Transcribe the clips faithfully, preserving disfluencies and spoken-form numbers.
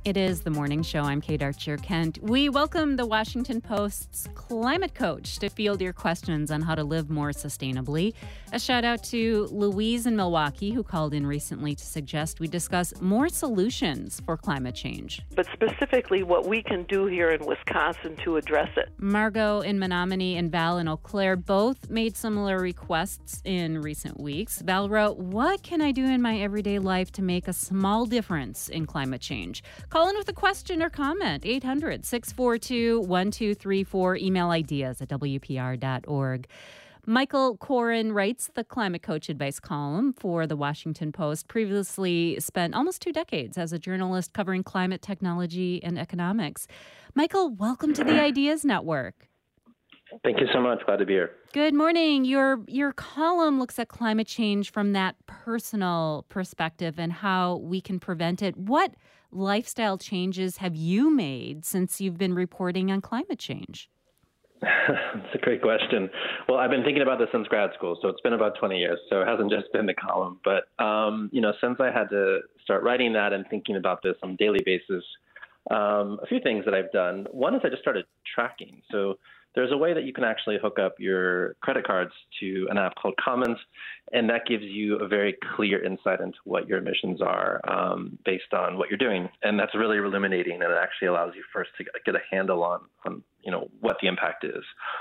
It is the morning show. I'm Kate Archer-Kent. We welcome the Washington Post's climate coach to field your questions on how to live more sustainably. A shout out to Louise in Milwaukee, who called in recently to suggest we discuss more solutions for climate change. But specifically what we can do here in Wisconsin to address it. Margot in Menominee and Val in Eau Claire both made similar requests in recent weeks. Val wrote, "What can I do in my everyday life to make a small difference in climate change?" Call in with a question or comment. eight hundred, six four two, one two three four. Email ideas at W P R dot org. Michael Koren writes the Climate Coach Advice column for the Washington Post. Previously spent almost two decades as a journalist covering climate technology and economics. Michael, welcome to the Ideas Network. Thank you so much. Glad to be here. Good morning. Your your column looks at climate change from that personal perspective and how we can prevent it. What lifestyle changes have you made since you've been reporting on climate change? That's a great question. Well, I've been thinking about this since grad school, so it's been about twenty years, so it hasn't just been the column. But, um, you know, since I had to start writing that and thinking about this on a daily basis, um, a few things that I've done. One is I just started tracking. So there's a way that you can actually hook up your credit cards to an app called Commons, and that gives you a very clear insight into what your emissions are um, based on what you're doing. And that's really illuminating, and it actually allows you first to get a handle on, on you know, what the impact is.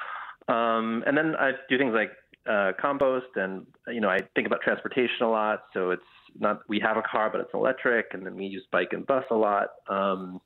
Um, and then I do things like uh, compost, and, you know, I think about transportation a lot. So it's not, we have a car, but it's electric, and then we use bike and bus a lot. Um,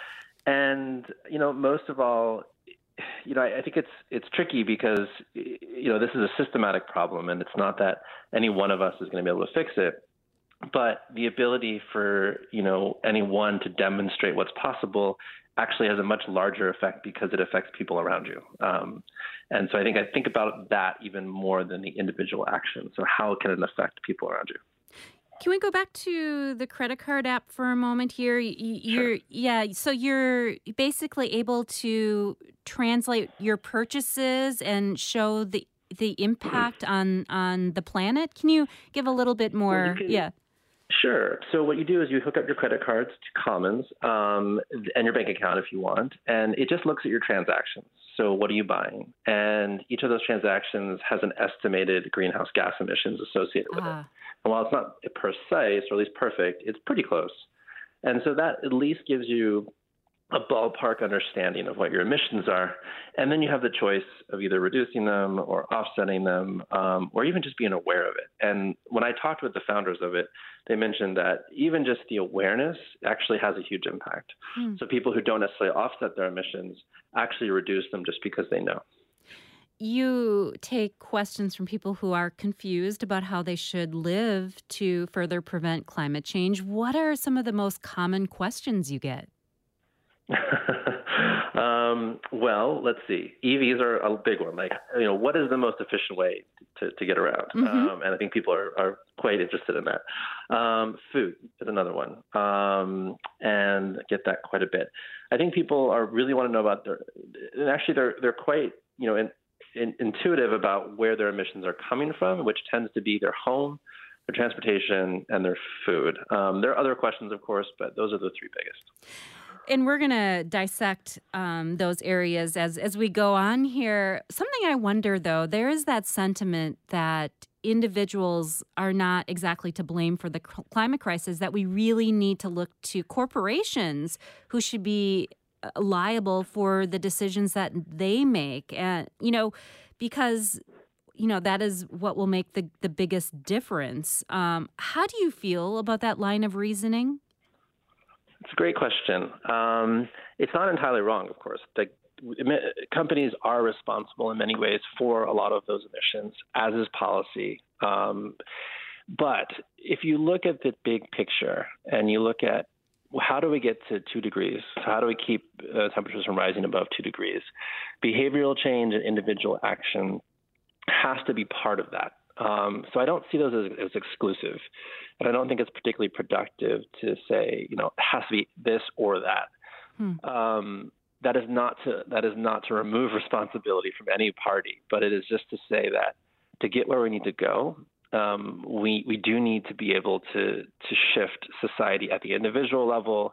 and, you know, most of all, you know, I, I think it's it's tricky because, you know, this is a systematic problem, and it's not that any one of us is going to be able to fix it. But the ability for, you know, anyone to demonstrate what's possible actually has a much larger effect because it affects people around you. Um, and so I think I think about that even more than the individual action. So how can it affect people around you? Can we go back to the credit card app for a moment here? You're, Sure. Yeah, so you're basically able to translate your purchases and show the the impact on on the planet. Can you give a little bit more? Well, can, yeah. Sure. So what you do is you hook up your credit cards to Commons um, and your bank account if you want, and it just looks at your transactions. So what are you buying? And each of those transactions has an estimated greenhouse gas emissions associated with Ah. it. And while it's not precise, or at least perfect, it's pretty close. And so that at least gives you a ballpark understanding of what your emissions are. And then you have the choice of either reducing them or offsetting them, um, or even just being aware of it. And when I talked with the founders of it, they mentioned that even just the awareness actually has a huge impact. Hmm. So people who don't necessarily offset their emissions actually reduce them just because they know. You take questions from people who are confused about how they should live to further prevent climate change. What are some of the most common questions you get? um, well, let's see. E Vs are a big one. Like, you know, what is the most efficient way to, to get around? Mm-hmm. Um, and I think people are, are quite interested in that. Um, food is another one, um, and I get that quite a bit. I think people are really want to know about their, and actually they're they're quite, you know, in, in, intuitive about where their emissions are coming from, which tends to be their home, their transportation, and their food. Um, there are other questions, of course, but those are the three biggest. And we're going to dissect um, those areas as, as we go on here. Something I wonder, though, there is that sentiment that individuals are not exactly to blame for the climate crisis, that we really need to look to corporations who should be liable for the decisions that they make. And, you know, because, you know, that is what will make the, the biggest difference. Um, how do you feel about that line of reasoning? It's a great question. Um, it's not entirely wrong, of course. The, companies are responsible in many ways for a lot of those emissions, as is policy. Um, but if you look at the big picture and you look at how do we get to two degrees? So how do we keep uh, temperatures from rising above two degrees? Behavioral change and individual action has to be part of that. Um, so I don't see those as, as exclusive, and I don't think it's particularly productive to say, you know, it has to be this or that. Hmm. Um, that is not to that is not to remove responsibility from any party, but it is just to say that to get where we need to go, um, we we do need to be able to to shift society at the individual level,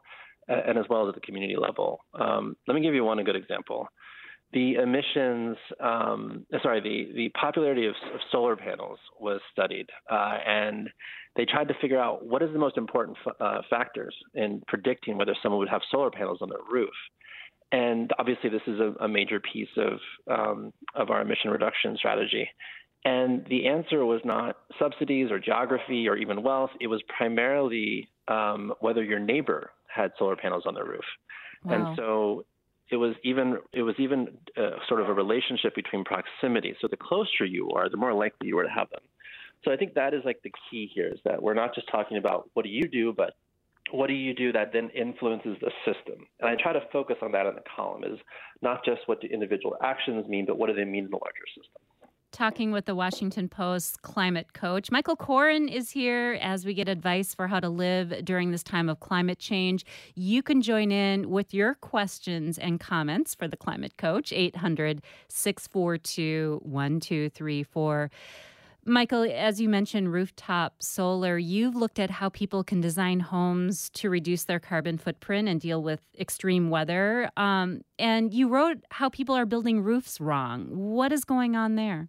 and as well as at the community level. Um, let me give you one good example. The emissions, um, sorry, the, the popularity of, of solar panels was studied, uh, and they tried to figure out what is the most important f- uh, factors in predicting whether someone would have solar panels on their roof. And obviously, this is a, a major piece of um, of our emission reduction strategy. And the answer was not subsidies or geography or even wealth. It was primarily um, whether your neighbor had solar panels on their roof. Wow. And so it was even it was even uh, sort of a relationship between proximity. So the closer you are, the more likely you are to have them. So I think that is like the key here, is that we're not just talking about what do you do, but what do you do that then influences the system? And I try to focus on that in the column, is not just what do individual actions mean, but what do they mean in the larger system. Talking with the Washington Post climate coach. Michael Koren is here as we get advice for how to live during this time of climate change. You can join in with your questions and comments for the climate coach, eight hundred, six four two, one two three four. Michael, as you mentioned, rooftop solar, you've looked at how people can design homes to reduce their carbon footprint and deal with extreme weather. Um, and you wrote how people are building roofs wrong. What is going on there?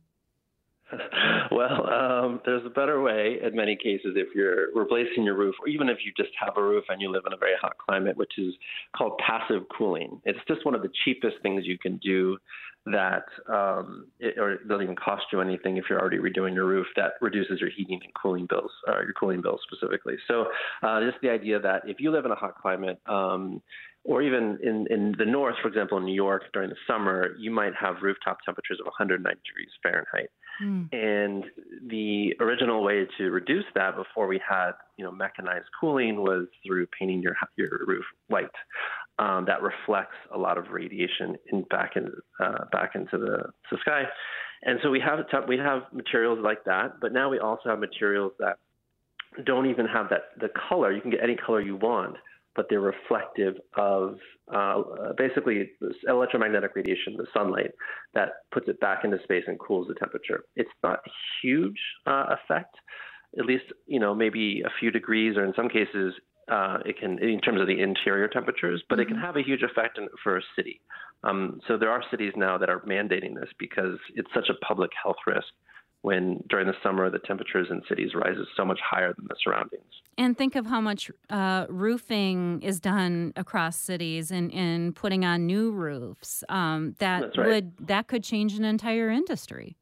Well, um, there's a better way in many cases if you're replacing your roof, or even if you just have a roof and you live in a very hot climate, which is called passive cooling. It's just one of the cheapest things you can do that, um, it, or it doesn't even cost you anything if you're already redoing your roof, that reduces your heating and cooling bills, or your cooling bills specifically. So uh, just the idea that if you live in a hot climate, um, or even in, in the north, for example, in New York during the summer, you might have rooftop temperatures of one hundred nine degrees Fahrenheit. Mm. And the original way to reduce that before we had, you know, mechanized cooling was through painting your your roof white. Um, that reflects a lot of radiation in back in uh, back into the, the sky. And so we have we have materials like that, but now we also have materials that don't even have that the color. You can get any color you want, but they're reflective of uh, basically electromagnetic radiation, the sunlight, that puts it back into space and cools the temperature. It's not a huge uh, effect, at least, you know, maybe a few degrees, or in some cases, uh, it can, in terms of the interior temperatures, but mm-hmm. it can have a huge effect in, for a city. Um, so there are cities now that are mandating this because it's such a public health risk when during the summer the temperatures in cities rises so much higher than the surroundings. And think of how much uh, roofing is done across cities and, and putting on new roofs. Um, that That's right. would that could change an entire industry.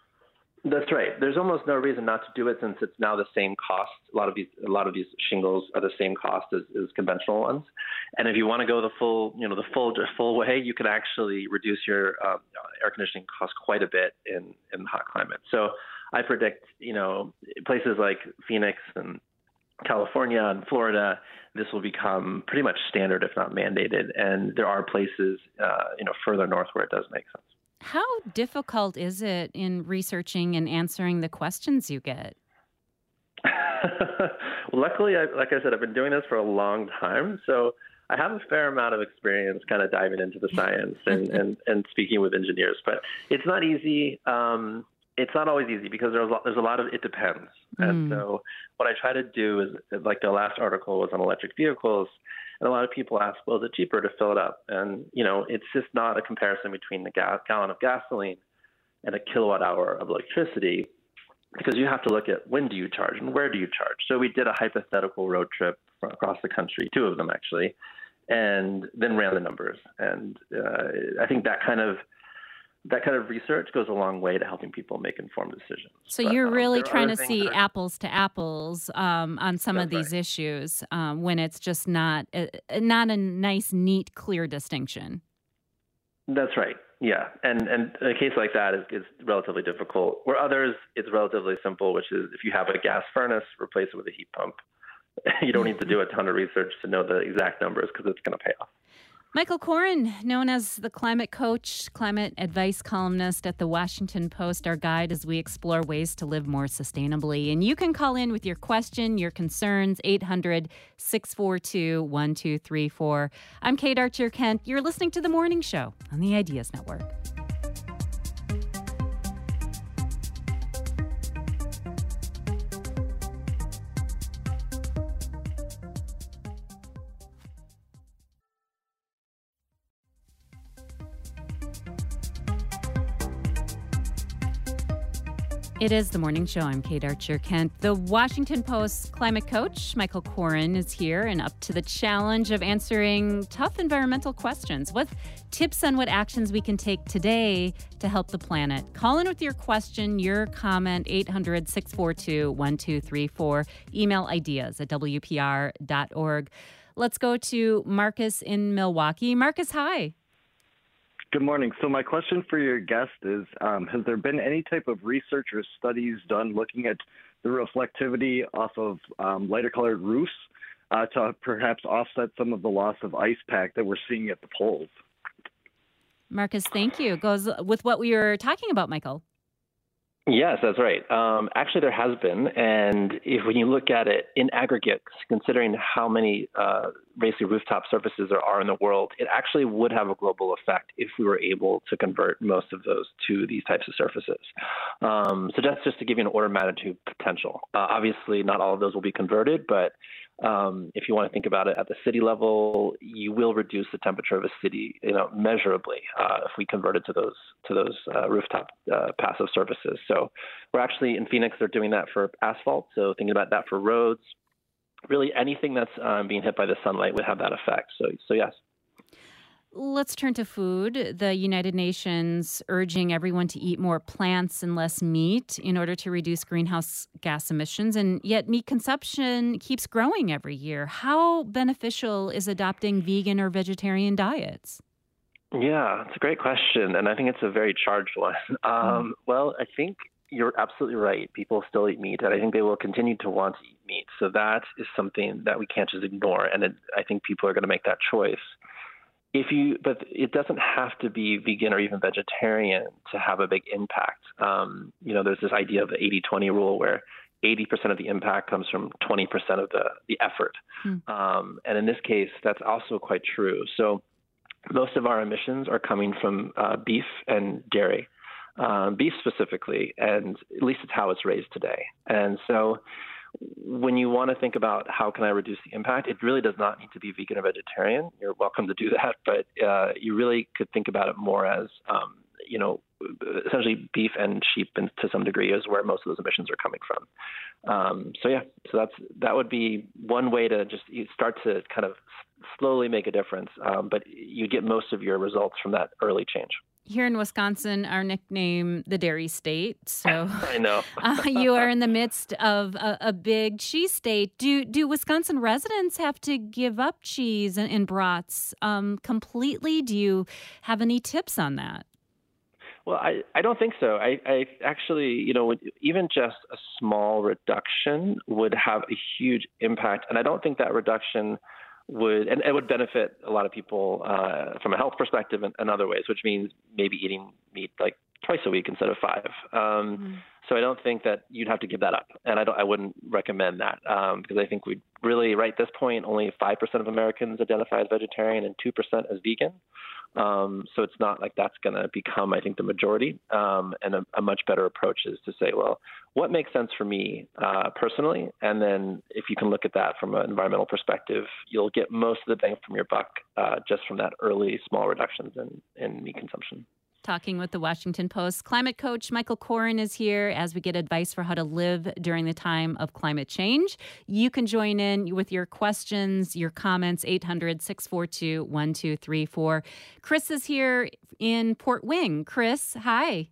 That's right. There's almost no reason not to do it since it's now the same cost. A lot of these, a lot of these shingles are the same cost as, as conventional ones. And if you want to go the full, you know, the full full way, you can actually reduce your um, air conditioning costs quite a bit in in hot climates. So I predict, you know, places like Phoenix and California and Florida, this will become pretty much standard, if not mandated. And there are places, uh, you know, further north where it does make sense. How difficult is it in researching and answering the questions you get? Well, luckily, I, like I said, I've been doing this for a long time. So I have a fair amount of experience kind of diving into the science and, and, and speaking with engineers. But it's not easy. Um, it's not always easy because there's a lot, there's a lot of it depends. Mm. And so what I try to do is, like the last article was on electric vehicles. And a lot of people ask, well, is it cheaper to fill it up? And, you know, it's just not a comparison between the ga- gallon of gasoline and a kilowatt hour of electricity, because you have to look at when do you charge and where do you charge. So we did a hypothetical road trip across the country, two of them actually, and then ran the numbers. And uh, I think that kind of that kind of research goes a long way to helping people make informed decisions. So but, you're um, really trying to see are, apples to apples um, on some of these right. issues um, when it's just not a, not a nice, neat, clear distinction. That's right. Yeah. And and a case like that is, is relatively difficult. Where others, it's relatively simple, which is if you have a gas furnace, replace it with a heat pump. You don't need to do a ton of research to know the exact numbers because it's going to pay off. Michael Koren, known as the climate coach, climate advice columnist at the Washington Post, our guide as we explore ways to live more sustainably. And you can call in with your question, your concerns, eight hundred, six four two, one two three four. I'm Kate Archer-Kent. You're listening to The Morning Show on the Ideas Network. It is the morning show. I'm Kate Archer-Kent. The Washington Post climate coach, Michael Koren, is here and up to the challenge of answering tough environmental questions. What tips on what actions we can take today to help the planet? Call in with your question, your comment, eight hundred, six four two, one two three four. Email ideas at w p r dot org. Let's go to Marcus in Milwaukee. Marcus, hi. Good morning. So my question for your guest is, um, has there been any type of research or studies done looking at the reflectivity off of um, lighter colored roofs uh, to perhaps offset some of the loss of ice pack that we're seeing at the poles? Marcus, thank you. Goes with what we were talking about, Michael. Yes, that's right. Um, actually, there has been, and if when you look at it in aggregate, considering how many uh, basically rooftop surfaces there are in the world, it actually would have a global effect if we were able to convert most of those to these types of surfaces. Um, so that's just to give you an order of magnitude potential. Uh, obviously, not all of those will be converted, but Um, if you want to think about it at the city level, you will reduce the temperature of a city, you know, measurably uh, if we convert it to those to those uh, rooftop uh, passive surfaces. So we're actually in Phoenix, they're doing that for asphalt. So thinking about that for roads, really anything that's um, being hit by the sunlight would have that effect. So, so yes. Let's turn to food. The United Nations urging everyone to eat more plants and less meat in order to reduce greenhouse gas emissions. And yet meat consumption keeps growing every year. How beneficial is adopting vegan or vegetarian diets? Yeah, it's a great question. And I think it's a very charged one. Um, well, I think you're absolutely right. People still eat meat, and I think they will continue to want to eat meat. So that is something that we can't just ignore. And it, I think people are going to make that choice. If you, but it doesn't have to be vegan or even vegetarian to have a big impact. Um, you know, there's this idea of the eighty twenty rule where eighty percent of the impact comes from twenty percent of the, the effort. Hmm. Um, and in this case, that's also quite true. So most of our emissions are coming from uh, beef and dairy, um, beef specifically, and at least it's how it's raised today. And so when you want to think about how can I reduce the impact, it really does not need to be vegan or vegetarian. You're welcome to do that, but uh, you really could think about it more as, um, you know, essentially beef and sheep, and to some degree, is where most of those emissions are coming from. Um, so yeah, so that's that would be one way to just start to kind of slowly make a difference, um, but you get most of your results from that early change. Here in Wisconsin, our nickname, the Dairy State. So I know. uh, you are in the midst of a, a big cheese state. Do do Wisconsin residents have to give up cheese and, and brats um, completely? Do you have any tips on that? Well, I, I don't think so. I, I actually, you know, even just a small reduction would have a huge impact. And I don't think that reduction would, and it would benefit a lot of people uh, from a health perspective and, and other ways, which means maybe eating meat like twice a week instead of five. Um, mm-hmm. So I don't think that you'd have to give that up. And I don't, I wouldn't recommend that um, because I think we'd really, right at this point, only five percent of Americans identify as vegetarian and two percent as vegan. Um, so it's not like that's going to become, I think, the majority. Um, and a, a much better approach is to say, well, what makes sense for me uh, personally? And then if you can look at that from an environmental perspective, you'll get most of the bang from your buck uh, just from that early small reductions in, in meat consumption. Talking with the Washington Post climate coach Michael Koren is here as we get advice for how to live during the time of climate change. You can join in with your questions, your comments, eight hundred, six four two, one two three four. Chris is here in Port Wing. Chris, hi.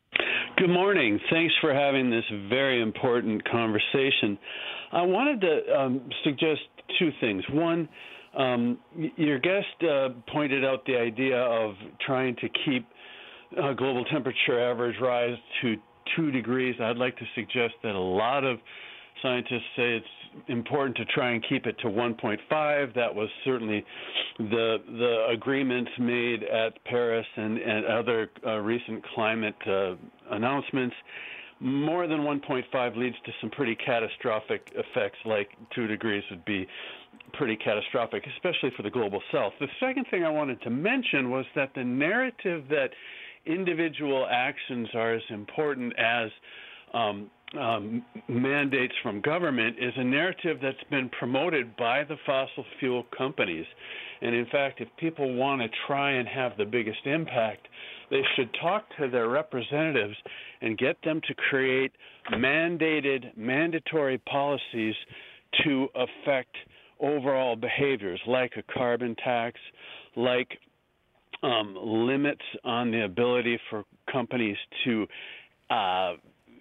Good morning. Thanks for having this very important conversation. I wanted to um, suggest two things. One, um, your guest uh, pointed out the idea of trying to keep Uh, global temperature average rise to two degrees. I'd like to suggest that a lot of scientists say it's important to try and keep it to one point five. That was certainly the the agreements made at Paris and, and other uh, recent climate uh, announcements. More than one point five leads to some pretty catastrophic effects, like two degrees would be pretty catastrophic, especially for the global south. The second thing I wanted to mention was that the narrative that individual actions are as important as um, um, mandates from government is a narrative that's been promoted by the fossil fuel companies. And in fact, if people want to try and have the biggest impact, they should talk to their representatives and get them to create mandated, mandatory policies to affect overall behaviors, like a carbon tax, like um, limits on the ability for companies to uh,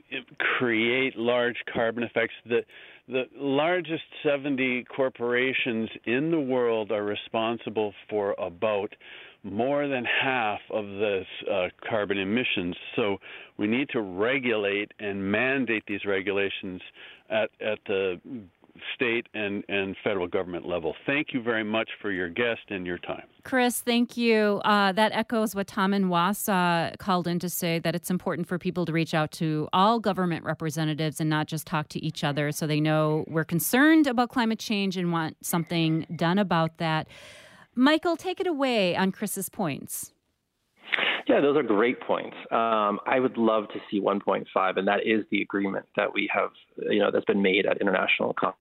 create large carbon effects. The, the largest seventy corporations in the world are responsible for about more than half of the uh, carbon emissions. So we need to regulate and mandate these regulations at, at the state and, and federal government level. Thank you very much for your guest and your time. Chris, thank you. Uh, that echoes what Tom in Wausau called in to say, that it's important for people to reach out to all government representatives and not just talk to each other, so they know we're concerned about climate change and want something done about that. Michael, take it away on Chris's points. Yeah, those are great points. Um, I would love to see one point five, and that is the agreement that we have, you know, that's been made at international conferences.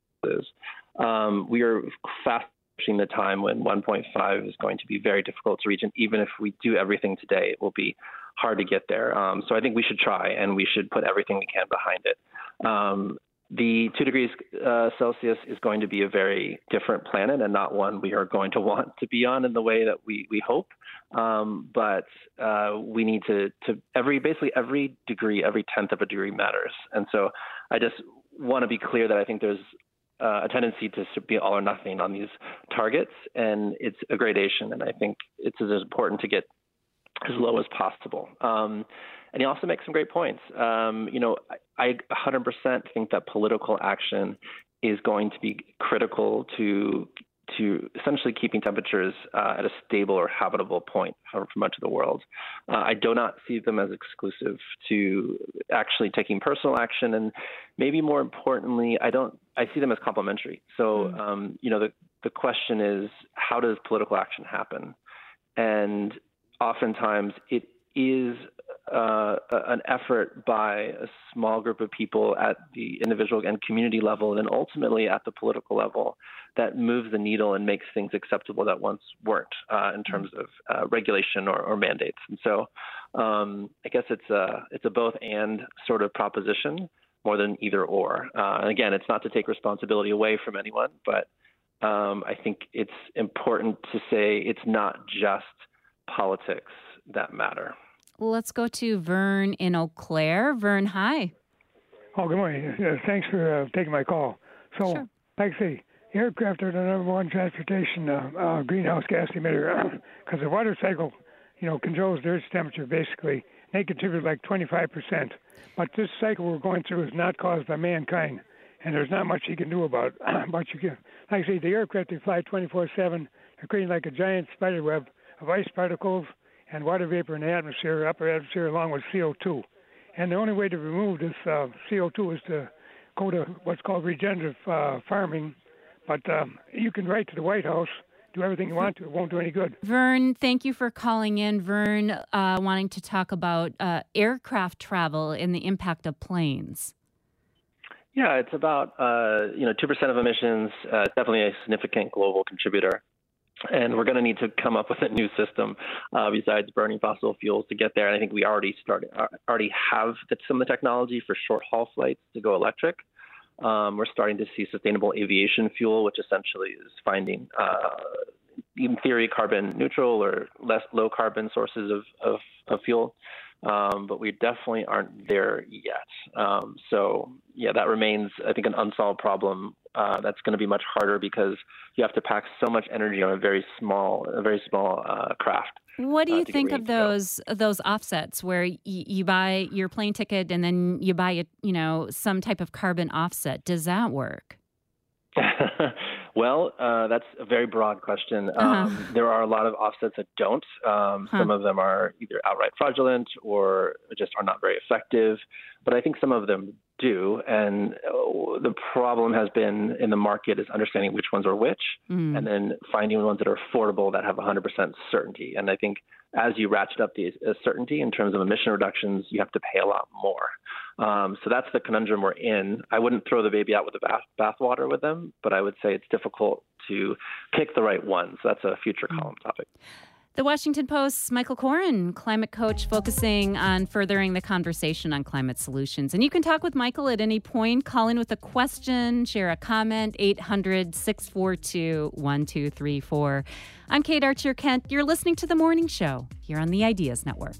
Um, we are fast approaching the time when one point five is going to be very difficult to reach, and even if we do everything today, it will be hard to get there. Um, so I think we should try, and we should put everything we can behind it. Um, The two degrees uh, Celsius is going to be a very different planet, and not one we are going to want to be on in the way that we, we hope. Um, but uh, we need to, to every basically every degree, every tenth of a degree matters. And so I just want to be clear that I think there's uh, a tendency to be all or nothing on these targets, and it's a gradation. And I think it's as important to get as low as possible. Um, And he also makes some great points. Um, you know, I, I one hundred percent think that political action is going to be critical to to essentially keeping temperatures uh, at a stable or habitable point for, for much of the world. Uh, I do not see them as exclusive to actually taking personal action, and maybe more importantly, I don't. I see them as complementary. So, um, you know, the the question is, how does political action happen? And oftentimes, it is uh, an effort by a small group of people at the individual and community level, and then ultimately at the political level, that moves the needle and makes things acceptable that once weren't uh, in terms of uh, regulation or, or mandates. And so um, I guess it's a, it's a both and sort of proposition more than either or. Uh, and again, it's not to take responsibility away from anyone, but um, I think it's important to say it's not just politics that matter. Well, let's go to Vern in Eau Claire. Vern, hi. Oh, good morning. Uh, thanks for uh, taking my call. So, Sure. like I say, aircraft are the number one transportation uh, uh, greenhouse gas emitter because the water cycle, you know, controls the Earth's temperature basically. They contribute like twenty-five percent. But this cycle we're going through is not caused by mankind, and there's not much you can do about it. But you can, like I say, the aircraft, they fly twenty-four seven. They're creating like a giant spider web of ice particles and water vapor in the atmosphere, upper atmosphere, along with C O two. And the only way to remove this uh, C O two is to go to what's called regenerative uh, farming. But um, you can write to the White House, do everything you want to. It won't do any good. Vern, thank you for calling in. Vern, uh, wanting to talk about uh, aircraft travel and the impact of planes. Yeah, it's about uh, you know two percent of emissions. Uh, it's definitely a significant global contributor. And we're going to need to come up with a new system uh, besides burning fossil fuels to get there. And I think we already started, already have some of the technology for short haul flights to go electric. Um, we're starting to see sustainable aviation fuel, which essentially is finding, uh, in theory, carbon neutral or less low carbon sources of, of, of fuel. Um, but we definitely aren't there yet. Um, so, yeah, that remains, I think, an unsolved problem. Uh, that's going to be much harder because you have to pack so much energy on a very small, a very small uh, craft. What do you uh, think of those those offsets where y- you buy your plane ticket and then you buy a, you know, some type of carbon offset? Does that work? Well, uh, that's a very broad question. Uh-huh. Um, there are a lot of offsets that don't. Um, huh. Some of them are either outright fraudulent or just are not very effective. But I think some of them do. And uh, the problem has been in the market is understanding which ones are which, mm. and then finding ones that are affordable that have one hundred percent certainty. And I think as you ratchet up the uh, certainty in terms of emission reductions, you have to pay a lot more. Um, so that's the conundrum we're in. I wouldn't throw the baby out with the bath bathwater with them, but I would say it's difficult to pick the right one. So that's a future column topic. The Washington Post's Michael Koren, climate coach, focusing on furthering the conversation on climate solutions. And you can talk with Michael at any point. Call in with a question, share a comment, eight hundred, six four two, one two three four. I'm Kate Archer-Kent. You're listening to The Morning Show here on the Ideas Network.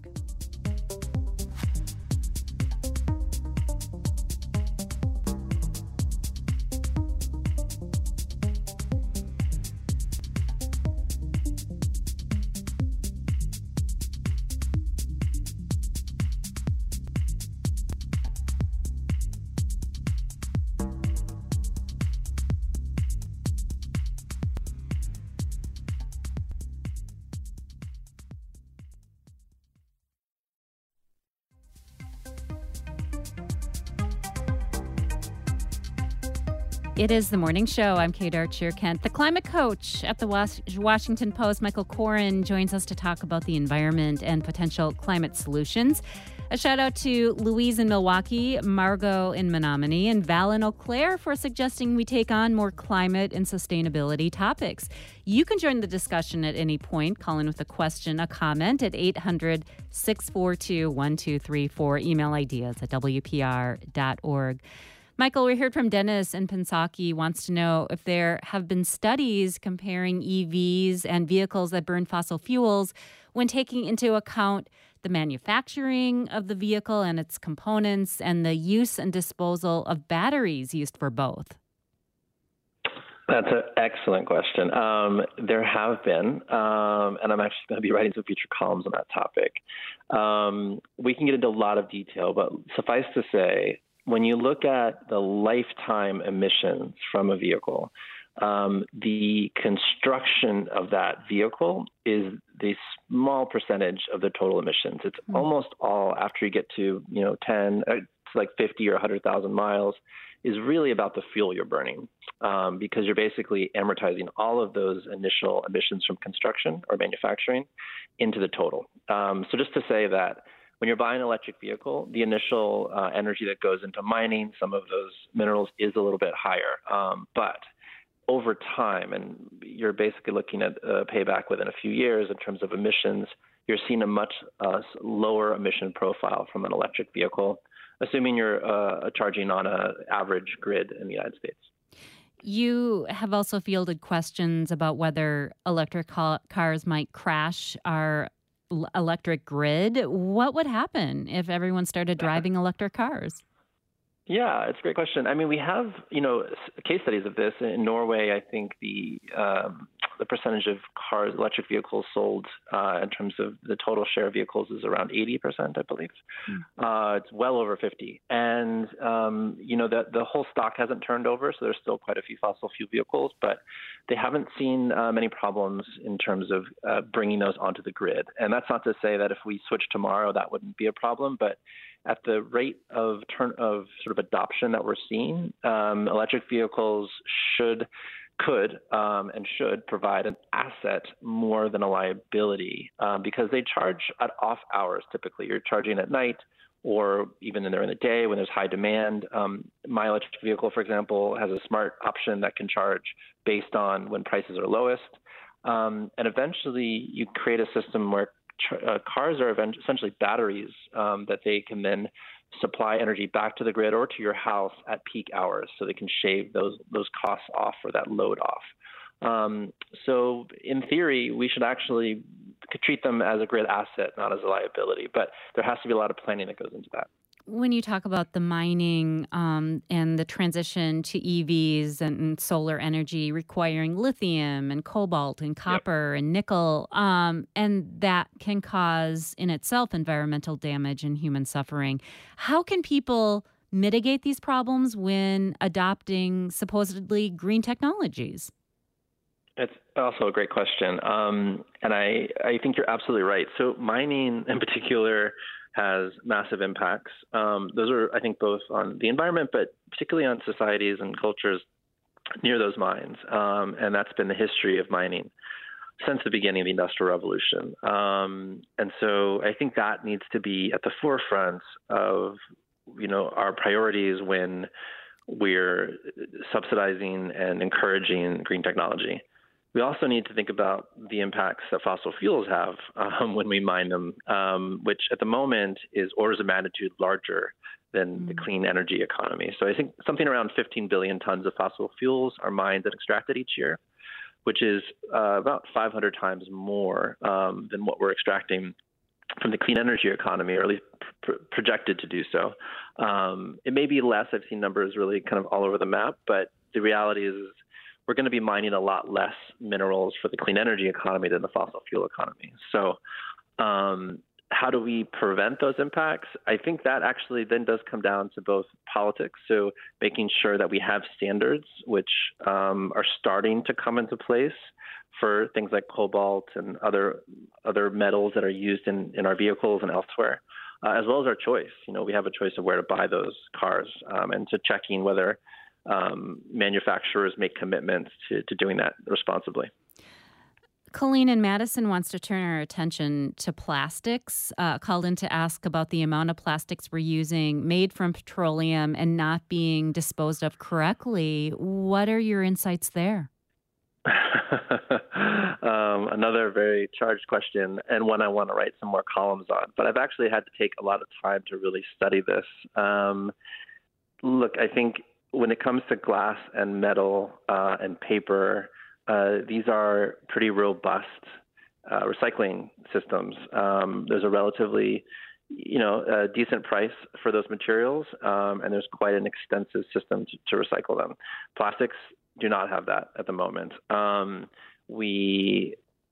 It is The Morning Show. I'm Kate Archer-Kent. The climate coach at the Was- Washington Post, Michael Koren, joins us to talk about the environment and potential climate solutions. A shout out to Louise in Milwaukee, Margot in Menominee, and Val in Eau Claire for suggesting we take on more climate and sustainability topics. You can join the discussion at any point. Call in with a question, a comment at eight hundred, six four two, one two three four. Email ideas at w p r dot org. Michael, we heard from Dennis in Pensacola, wants to know if there have been studies comparing E Vs and vehicles that burn fossil fuels when taking into account the manufacturing of the vehicle and its components and the use and disposal of batteries used for both. That's an excellent question. Um, there have been, um, and I'm actually going to be writing some future columns on that topic. Um, we can get into a lot of detail, but suffice to say, when you look at the lifetime emissions from a vehicle, um, the construction of that vehicle is the small percentage of the total emissions. It's mm-hmm. almost all after you get to, you know, ten, it's like fifty or one hundred thousand miles, is really about the fuel you're burning, um, because you're basically amortizing all of those initial emissions from construction or manufacturing into the total. Um, so just to say that when you're buying an electric vehicle, the initial uh, energy that goes into mining some of those minerals is a little bit higher. Um, but over time, and you're basically looking at a payback within a few years in terms of emissions, you're seeing a much uh, lower emission profile from an electric vehicle, assuming you're uh, charging on an average grid in the United States. You have also fielded questions about whether electric ca- cars might crash our electric grid. What would happen if everyone started driving electric cars? Yeah, it's a great question. I mean, we have, you know, case studies of this. In Norway, I think the um, the percentage of cars, electric vehicles sold uh, in terms of the total share of vehicles is around eighty percent, I believe. Mm. Uh, it's well over fifty. And, um, you know, the, the whole stock hasn't turned over, so there's still quite a few fossil fuel vehicles, but they haven't seen uh, many problems in terms of uh, bringing those onto the grid. And that's not to say that if we switch tomorrow, that wouldn't be a problem, but at the rate of turn of sort of adoption that we're seeing, um, electric vehicles should, could, um, and should provide an asset more than a liability um, because they charge at off hours. Typically, you're charging at night or even during the day when there's high demand. Um, my electric vehicle, for example, has a smart option that can charge based on when prices are lowest, um, and eventually you create a system where Uh, cars are essentially batteries um, that they can then supply energy back to the grid or to your house at peak hours, so they can shave those those costs off or that load off. Um, so in theory, we should actually treat them as a grid asset, not as a liability. But there has to be a lot of planning that goes into that. When you talk about the mining um, and the transition to E Vs and, and solar energy requiring lithium and cobalt and copper yep. and nickel, um, and that can cause in itself environmental damage and human suffering, how can people mitigate these problems when adopting supposedly green technologies? It's also a great question. Um, and I, I think you're absolutely right. So mining in particular has massive impacts. Um, those are, I think, both on the environment, but particularly on societies and cultures near those mines. Um, and that's been the history of mining since the beginning of the Industrial Revolution. Um, and so I think that needs to be at the forefront of you know, our priorities when we're subsidizing and encouraging green technology. We also need to think about the impacts that fossil fuels have um, when we mine them, um, which at the moment is orders of magnitude larger than mm. the clean energy economy. So I think something around fifteen billion tons of fossil fuels are mined and extracted each year, which is uh, about five hundred times more um, than what we're extracting from the clean energy economy, or at least pr- projected to do so. Um, it may be less. I've seen numbers really kind of all over the map, but the reality is we're going to be mining a lot less minerals for the clean energy economy than the fossil fuel economy. So um, how do we prevent those impacts? I think that actually then does come down to both politics, so making sure that we have standards which um, are starting to come into place for things like cobalt and other other metals that are used in, in our vehicles and elsewhere, uh, as well as our choice. You know, we have a choice of where to buy those cars, um, and to checking whether um, manufacturers make commitments to, to doing that responsibly. Colleen in Madison wants to turn our attention to plastics, uh, called in to ask about the amount of plastics we're using made from petroleum and not being disposed of correctly. What are your insights there? um, another very charged question, and one I want to write some more columns on. But I've actually had to take a lot of time to really study this. Um, look, I think when it comes to glass and metal uh, and paper, uh, these are pretty robust uh, recycling systems. Um, there's a relatively, you know, a decent price for those materials, um, and there's quite an extensive system to, to recycle them. Plastics do not have that at the moment. Um, we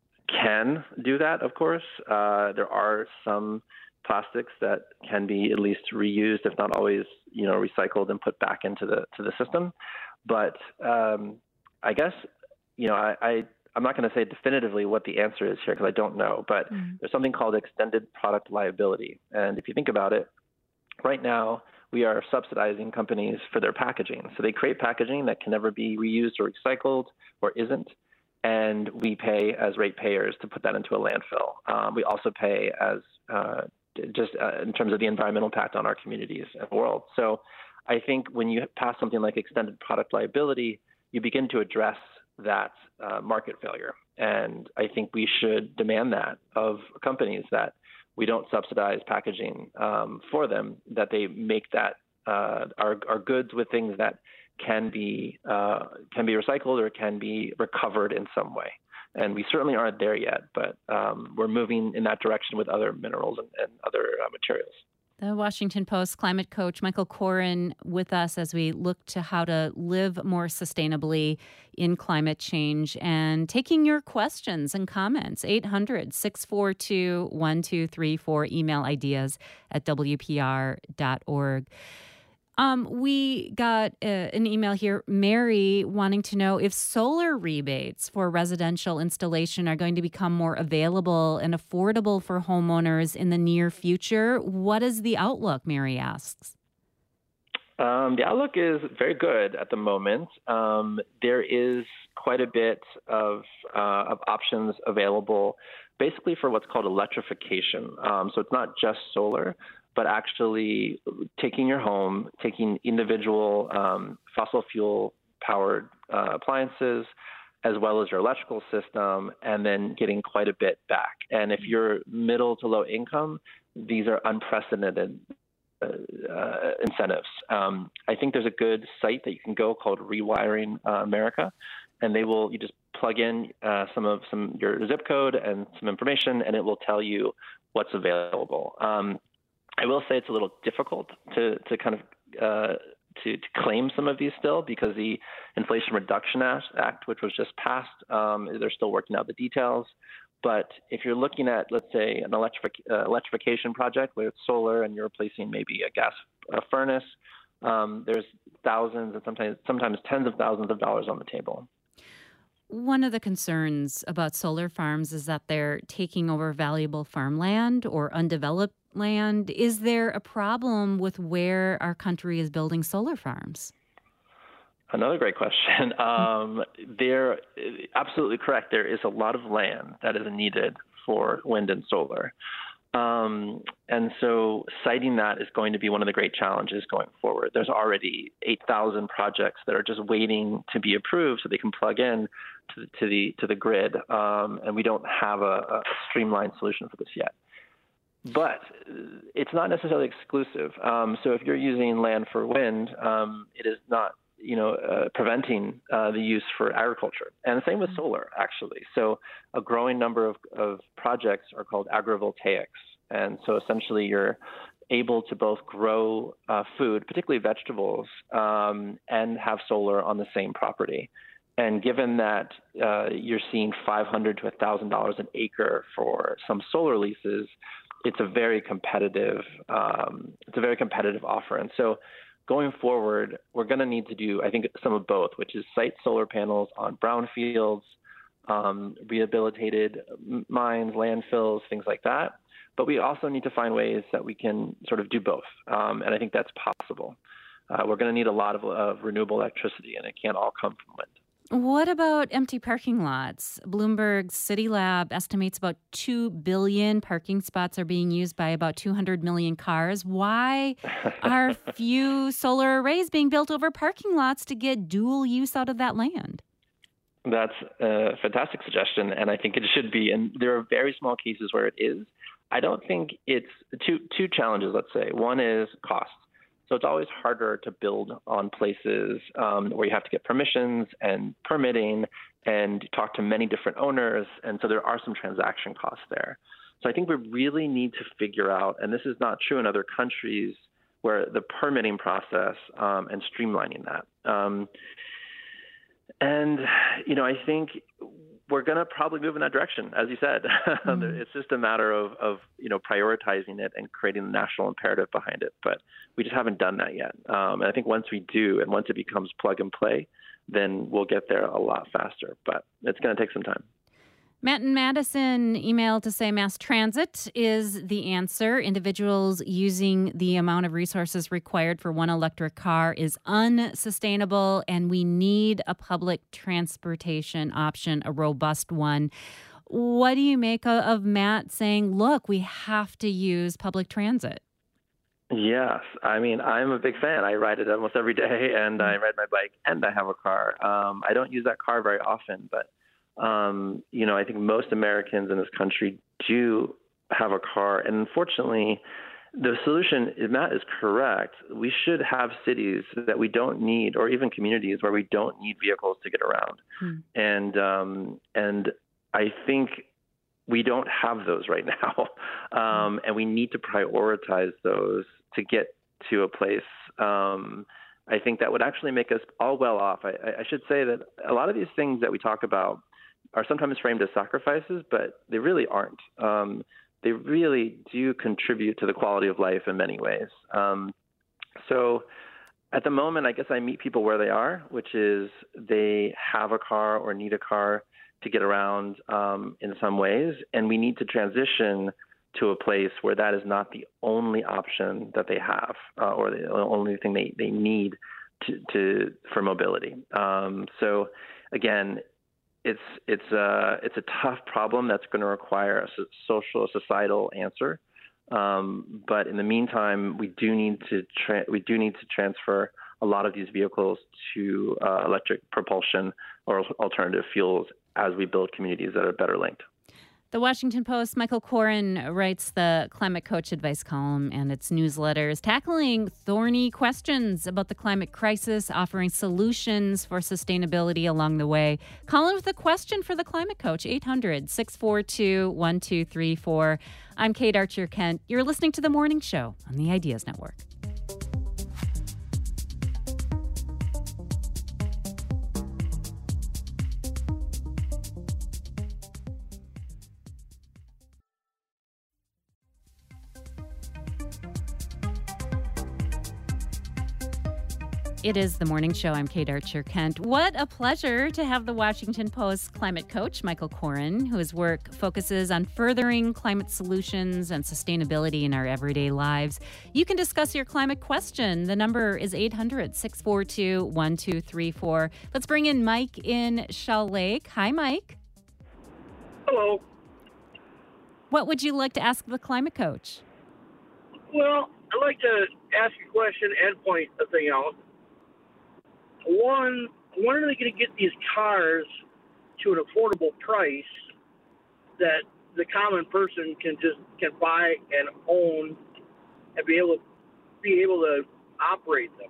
can do that, of course. Uh, there are some plastics that can be at least reused, if not always, you know, recycled and put back into the to the system. But um, I guess, you know, I, I I'm not going to say definitively what the answer is here because I don't know. But mm. there's something called extended product liability, and if you think about it, right now we are subsidizing companies for their packaging. So they create packaging that can never be reused or recycled or isn't. And we pay as ratepayers to put that into a landfill. Um, we also pay as uh, just uh, in terms of the environmental impact on our communities and world. So I think when you pass something like extended product liability, you begin to address that uh, market failure. And I think we should demand that of companies, that we don't subsidize packaging um, for them, that they make that uh, our, our goods with things that can be uh, can be recycled or can be recovered in some way. And we certainly aren't there yet, but um, we're moving in that direction with other minerals and, and other uh, materials. The Washington Post climate coach Michael Koren with us as we look to how to live more sustainably in climate change, and taking your questions and comments. eight hundred, six four two, one two three four, email ideas at w p r dot org. Um, we got uh, an email here, Mary, wanting to know if solar rebates for residential installation are going to become more available and affordable for homeowners in the near future. What is the outlook, Mary asks? Um, the outlook is very good at the moment. Um, there is quite a bit of, uh, of options available, basically for what's called electrification. Um, so it's not just solar, but actually taking your home, taking individual um, fossil fuel powered uh, appliances, as well as your electrical system, and then getting quite a bit back. And if you're middle to low income, these are unprecedented uh, uh, incentives. Um, I think there's a good site that you can go called Rewiring uh, America, and they will, you just plug in uh, some of some your zip code and some information, and it will tell you what's available. Um, I will say it's a little difficult to, to kind of uh, to, to claim some of these still, because the Inflation Reduction Act, which was just passed, um, they're still working out the details. But if you're looking at, let's say, an electrific, uh, electrification project where it's solar and you're replacing maybe a gas uh, furnace, um, there's thousands and sometimes sometimes tens of thousands of dollars on the table. One of the concerns about solar farms is that they're taking over valuable farmland or undeveloped land. Is there a problem with where our country is building solar farms? Another great question. Um, they're absolutely correct. There is a lot of land that is needed for wind and solar. Um, and so citing that is going to be one of the great challenges going forward. There's already eight thousand projects that are just waiting to be approved so they can plug in to, to the to the grid, um, and we don't have a, a streamlined solution for this yet. But it's not necessarily exclusive. Um, so if you're using land for wind, um, it is not you know, uh, preventing uh, the use for agriculture. And the same with solar, actually. So a growing number of, of projects are called agrivoltaics. And so essentially you're able to both grow uh, food, particularly vegetables, um, and have solar on the same property. And given that uh, you're seeing five hundred dollars to one thousand dollars an acre for some solar leases, it's a very competitive, um, it's a very competitive offer. And so going forward, we're going to need to do, I think, some of both, which is site solar panels on brownfields, um, rehabilitated mines, landfills, things like that. But we also need to find ways that we can sort of do both. Um, and I think that's possible. Uh, we're going to need a lot of, of renewable electricity, and it can't all come from wind. What about empty parking lots? Bloomberg's City Lab estimates about two billion parking spots are being used by about two hundred million cars. Why are few solar arrays being built over parking lots to get dual use out of that land? That's a fantastic suggestion, and I think it should be. And there are very small cases where it is. I don't think it's two two challenges, let's say. One is cost. So it's always harder to build on places um, where you have to get permissions and permitting and talk to many different owners. And so there are some transaction costs there. So I think we really need to figure out, and this is not true in other countries, where the permitting process um, and streamlining that. Um, and, you know, I think we're going to probably move in that direction, as you said. Mm-hmm. It's just a matter of, of, you know, prioritizing it and creating the national imperative behind it. But we just haven't done that yet. Um, and I think once we do, and once it becomes plug and play, then we'll get there a lot faster. But it's going to take some time. Matt in Madison emailed to say mass transit is the answer. Individuals using the amount of resources required for one electric car is unsustainable, and we need a public transportation option, a robust one. What do you make of Matt saying, look, we have to use public transit? Yes. I mean, I'm a big fan. I ride it almost every day, and I ride my bike, and I have a car. Um, I don't use that car very often, but Um, you know, I think most Americans in this country do have a car. And unfortunately, the solution, Matt is correct. We should have cities that we don't need, or even communities where we don't need vehicles to get around. Hmm. And um, and I think we don't have those right now. Um, and we need to prioritize those to get to a place. Um, I think that would actually make us all well off. I, I should say that a lot of these things that we talk about are sometimes framed as sacrifices, but they really aren't. Um, they really do contribute to the quality of life in many ways. Um, so at the moment, I guess I meet people where they are, which is they have a car or need a car to get around um, in some ways, and we need to transition to a place where that is not the only option that they have uh, or the only thing they, they need to, to for mobility. Um, so again, It's it's a it's a tough problem that's going to require a social, societal answer. Um, but in the meantime, we do need to tra- we do need to transfer a lot of these vehicles to uh, electric propulsion or alternative fuels as we build communities that are better linked. The Washington Post, Michael Koren writes the Climate Coach advice column and its newsletters, tackling thorny questions about the climate crisis, offering solutions for sustainability along the way. Call in with a question for the Climate Coach, eight hundred, six four two, one two three four. I'm Kate Archer-Kent. You're listening to The Morning Show on the Ideas Network. It is The Morning Show. I'm Kate Archer-Kent. What a pleasure to have the Washington Post climate coach, Michael Koren, whose work focuses on furthering climate solutions and sustainability in our everyday lives. You can discuss your climate question. The number is eight hundred, six four two, one two three four. Let's bring in Mike in Shell Lake. Hi, Mike. Hello. What would you like to ask the climate coach? Well, I'd like to ask a question and point a thing out. One, when are they going to get these cars to an affordable price that the common person can just can buy and own and be able to be able to operate them?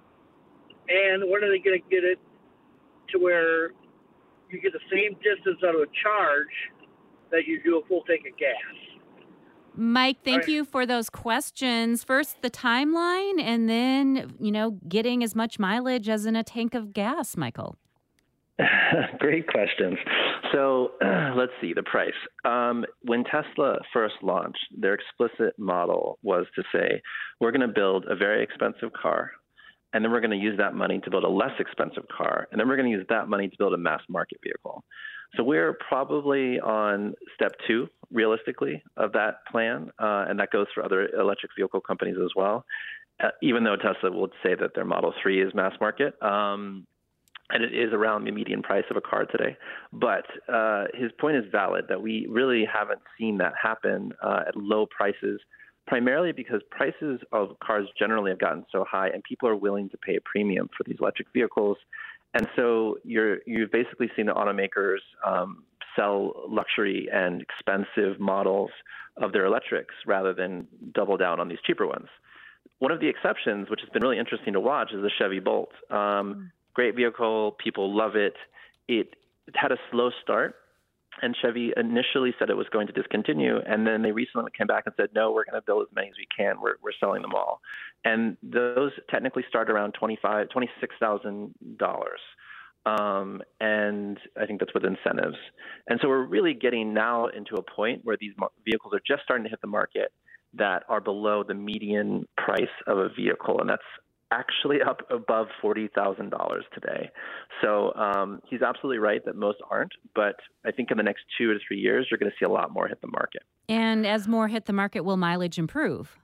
And when are they going to get it to where you get the same distance out of a charge that you do a full tank of gas? Mike, thank right. you for those questions. First, the timeline, and then, you know, getting as much mileage as in a tank of gas, Michael. Great questions. So uh, let's see, the price. Um, when Tesla first launched, their explicit model was to say, we're going to build a very expensive car, and then we're going to use that money to build a less expensive car, and then we're going to use that money to build a mass market vehicle. So we're probably on step two, realistically, of that plan, uh, and that goes for other electric vehicle companies as well, uh, even though Tesla will say that their Model three is mass market. Um, And it is around the median price of a car today. But uh, his point is valid that we really haven't seen that happen uh, at low prices, primarily because prices of cars generally have gotten so high and people are willing to pay a premium for these electric vehicles. And so you're, you've basically seen the automakers um, sell luxury and expensive models of their electrics rather than double down on these cheaper ones. One of the exceptions, which has been really interesting to watch, is the Chevy Bolt. Um, mm. Great vehicle. People love it. It had a slow start, and Chevy initially said it was going to discontinue, and then they recently came back and said, no, we're going to build as many as we can. We're, we're selling them all. And those technically start around twenty-five thousand dollars, twenty-six thousand dollars. Um, and I think that's with incentives. And so we're really getting now into a point where these vehicles are just starting to hit the market that are below the median price of a vehicle, and that's actually up above forty thousand dollars today. So um, he's absolutely right that most aren't, but I think in the next two to three years, you're going to see a lot more hit the market. And as more hit the market, will mileage improve?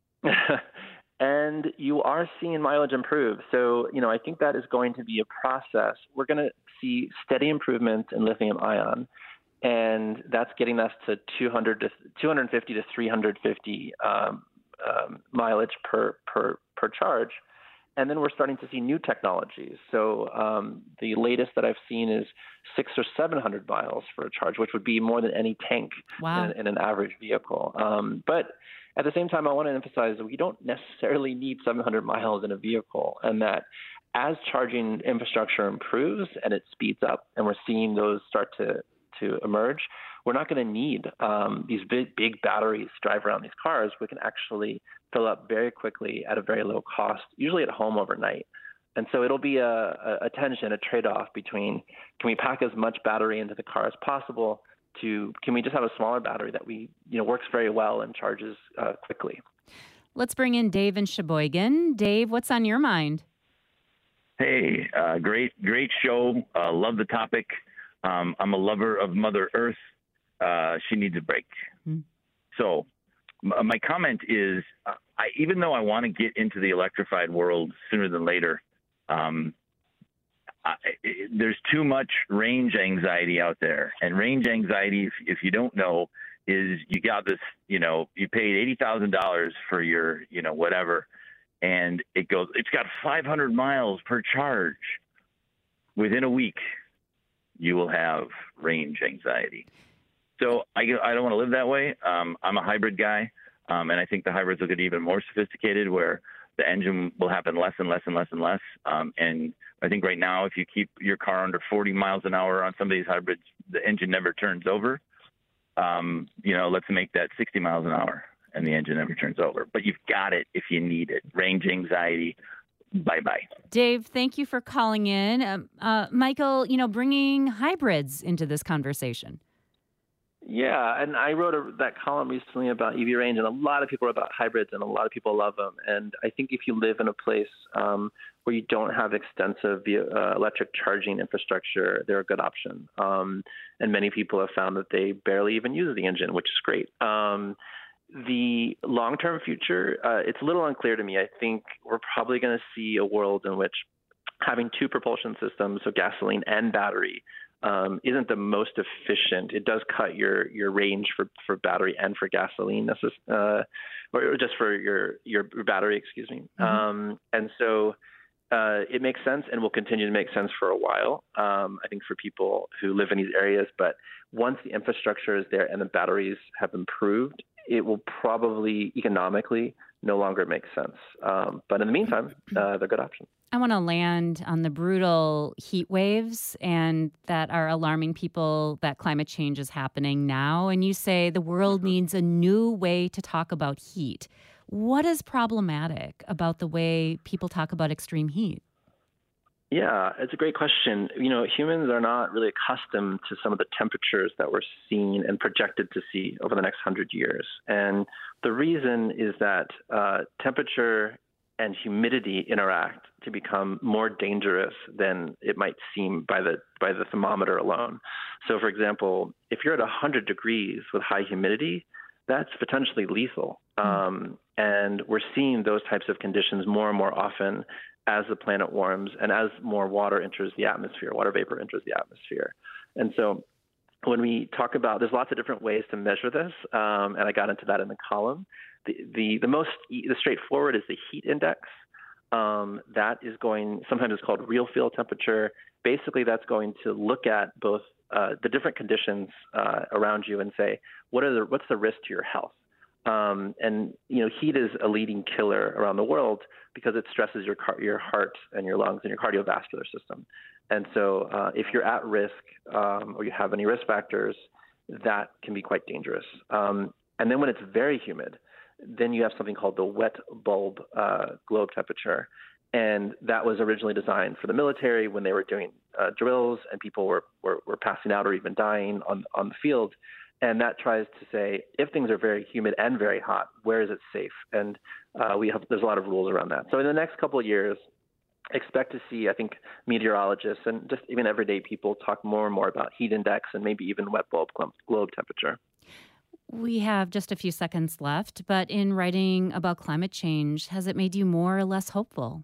And you are seeing mileage improve. So, you know, I think that is going to be a process. We're going to see steady improvements in lithium ion, and that's getting us to two hundred to two fifty to three hundred fifty um, um, mileage per, per, per charge. And then we're starting to see new technologies. So um, the latest that I've seen is six or seven hundred miles for a charge, which would be more than any tank wow. in, in an average vehicle. Um, but at the same time, I want to emphasize that we don't necessarily need seven hundred miles in a vehicle, and that as charging infrastructure improves and it speeds up, and we're seeing those start to to emerge, we're not going to need um, these big, big batteries to drive around these cars. We can actually fill up very quickly at a very low cost, usually at home overnight. And so it'll be a, a, a tension, a trade-off between can we pack as much battery into the car as possible to can we just have a smaller battery that we you know works very well and charges uh, quickly. Let's bring in Dave in Sheboygan. Dave, what's on your mind? Hey, uh, great, great show. Uh, love the topic. Um, I'm a lover of Mother Earth. Uh, she needs a break. Mm. So m- my comment is, uh, I, even though I want to get into the electrified world sooner than later, um, I, it, there's too much range anxiety out there. And range anxiety, if, if you don't know, is you got this, you know, you paid eighty thousand dollars for your, you know, whatever, and it goes, it's got five hundred miles per charge. Within a week, you will have range anxiety. So I, I don't want to live that way. Um, I'm a hybrid guy, um, and I think the hybrids will get even more sophisticated where the engine will happen less and less and less and less. Um, and I think right now, if you keep your car under forty miles an hour on some of these hybrids, the engine never turns over. Um, you know, let's make that sixty miles an hour and the engine never turns over. But you've got it if you need it. Range anxiety. Bye-bye. Dave, thank you for calling in. Um, uh, Michael, you know, bringing hybrids into this conversation. Yeah, and I wrote a, that column recently about E V range, and a lot of people are about hybrids, and a lot of people love them. And I think if you live in a place um, where you don't have extensive uh, electric charging infrastructure, they're a good option. Um, and many people have found that they barely even use the engine, which is great. Um, The long-term future, uh, it's a little unclear to me. I think we're probably going to see a world in which having two propulsion systems, so gasoline and battery, um, isn't the most efficient. It does cut your, your range for, for battery and for gasoline, uh, or just for your, your battery, excuse me. Mm-hmm. Um, and so uh, it makes sense and will continue to make sense for a while, um, I think, for people who live in these areas. But once the infrastructure is there and the batteries have improved, it will probably economically no longer make sense. Um, but in the meantime, uh, they're good options. I want to land on the brutal heat waves and that are alarming people that climate change is happening now. And you say the world needs a new way to talk about heat. What is problematic about the way people talk about extreme heat? Yeah, it's a great question. You know, humans are not really accustomed to some of the temperatures that we're seeing and projected to see over the next hundred years. And the reason is that uh, temperature and humidity interact to become more dangerous than it might seem by the by the thermometer alone. So, for example, if you're at one hundred degrees with high humidity, that's potentially lethal. Um, and we're seeing those types of conditions more and more often as the planet warms and as more water enters the atmosphere, water vapor enters the atmosphere. And so when we talk about, there's lots of different ways to measure this, um, and I got into that in the column. The, the, the most the straightforward is the heat index. Um, that is going, sometimes it's called real field temperature. Basically, that's going to look at both uh, the different conditions uh, around you and say, what are the, what's the risk to your health? Um, and, you know, heat is a leading killer around the world because it stresses your car- your heart and your lungs and your cardiovascular system. And so uh, if you're at risk um, or you have any risk factors, that can be quite dangerous. Um, and then when it's very humid, then you have something called the wet bulb uh, globe temperature. And that was originally designed for the military when they were doing uh, drills and people were, were, were passing out or even dying on, on the field. And that tries to say, if things are very humid and very hot, where is it safe? And uh, we have there's a lot of rules around that. So in the next couple of years, expect to see, I think, meteorologists and just even everyday people talk more and more about heat index and maybe even wet bulb globe temperature. We have just a few seconds left, but in writing about climate change, has it made you more or less hopeful?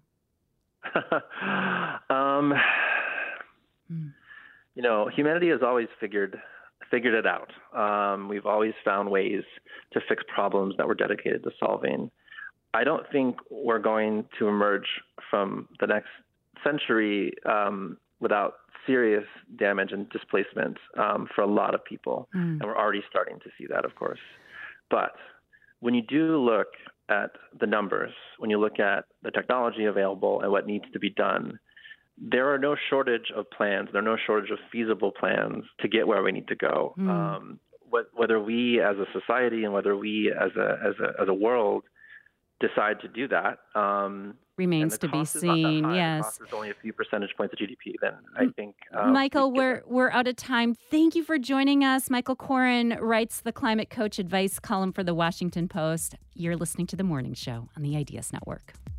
um, hmm. You know, humanity has always figured figured it out. Um, we've always found ways to fix problems that we're dedicated to solving. I don't think we're going to emerge from the next century um, without serious damage and displacement um, for a lot of people. Mm. And we're already starting to see that, of course. But when you do look at the numbers, when you look at the technology available and what needs to be done, there are no shortage of plans. There are no shortage of feasible plans to get where we need to go. Mm. Um, wh- whether we as a society and whether we as a as a as a world decide to do that um, remains to be seen. Yes, the cost is only a few percentage points of G D P. Then I think um, Michael, we we're we're out of time. Thank you for joining us. Michael Koren writes the Climate Coach Advice column for the Washington Post. You're listening to The Morning Show on the Ideas Network.